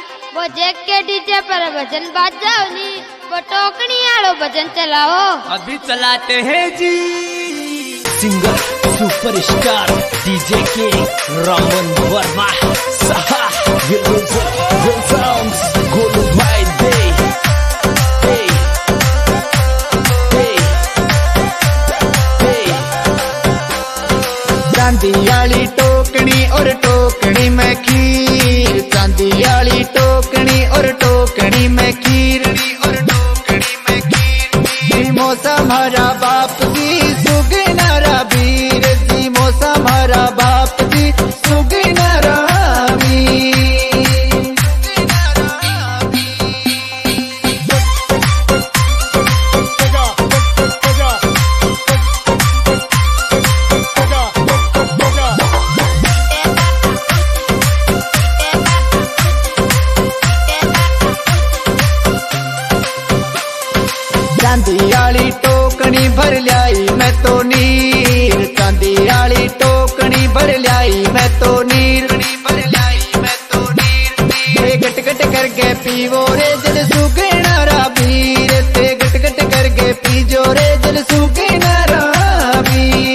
वो जैक के डीजे पर भजन बाज जाओ नी, वो टोकनी आलो भजन चलाओ। अभी चलाते हैं जी। सिंगर सुपरस्टार डीजे के रमन वर्मा साहा गोलू भाई दे चांदी वाली टोकनी और टोकनी में खीर, चांदी वाली टोकनी और टोकनी में खीर, और टोकनी में खीर। मौसम हरा बाप जी सुगनारा वीर जी, मौसम हरा बाप जी सुगनारा चांदी वाली टोकनी भर ल्याई मैं तो नीर, चांदी वाली टोकनी भर ल्याई मैं तो नीर, भर ल्याई मैं तो नीर। गट गट करके पीवो रे जल सुगनारा वीर, ते गट गट करके पीजो रे जल सुगनारा वीर।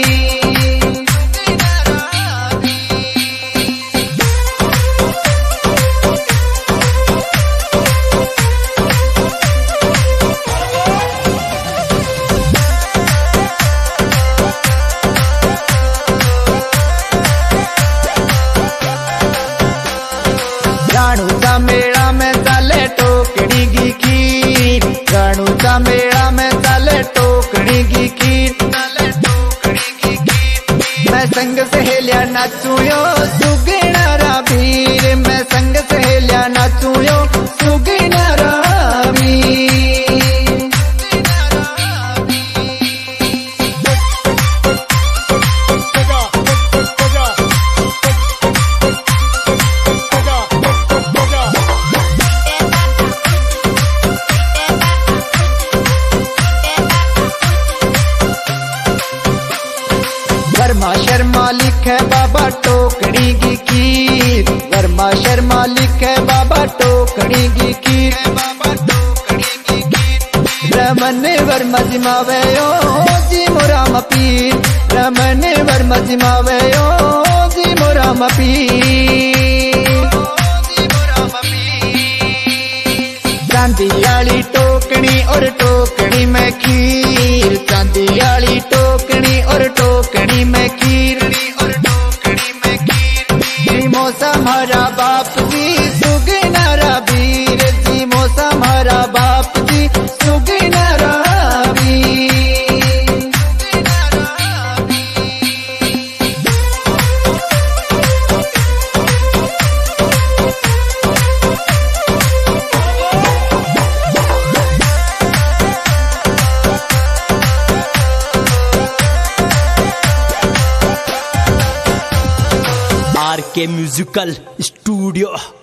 राणू का मेला में चले टोकनी की खीर, राणू का मेला में चले टोकनी की खीर, टोकनी की खीर। मैं संग सहेलिया नाचू यो सुगनारा वीर, मैं संग सहेलिया नाचू यो सुगनारा वीर। वर्मा शर्मा लिखे बाबा टोकनी की खीर, वर्मा शर्मा लिखे बाबा टोकनी की खीर, बाबा टोकनी की खीर। रमन वर्मा जिमावे ओ जी मोरा मपीर, रमन वर्मा जिमावे ओ जी मोरा मपीर। चांदी वाली टोकनी और टोकनी में खीर, चांदी वाली टोकनी और टोकनी में खीर, और टोकनी में खीर। मौसम हरा बाप जी सुगनारा वीर जी, मौसम हरा बाप जी सुगनारा वीर। R K musical studio.